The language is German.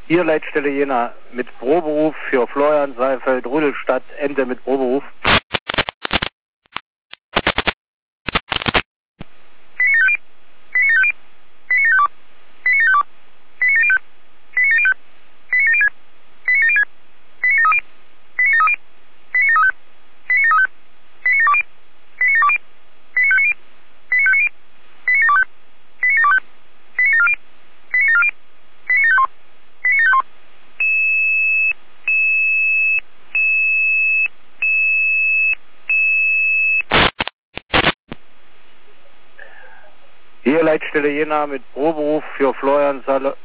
Hier Leitstelle Jena mit Proberuf für Florian Seifeld, Rüdelstadt, Ende mit Proberuf. Hier Leitstelle Jena mit Proberuf für Florian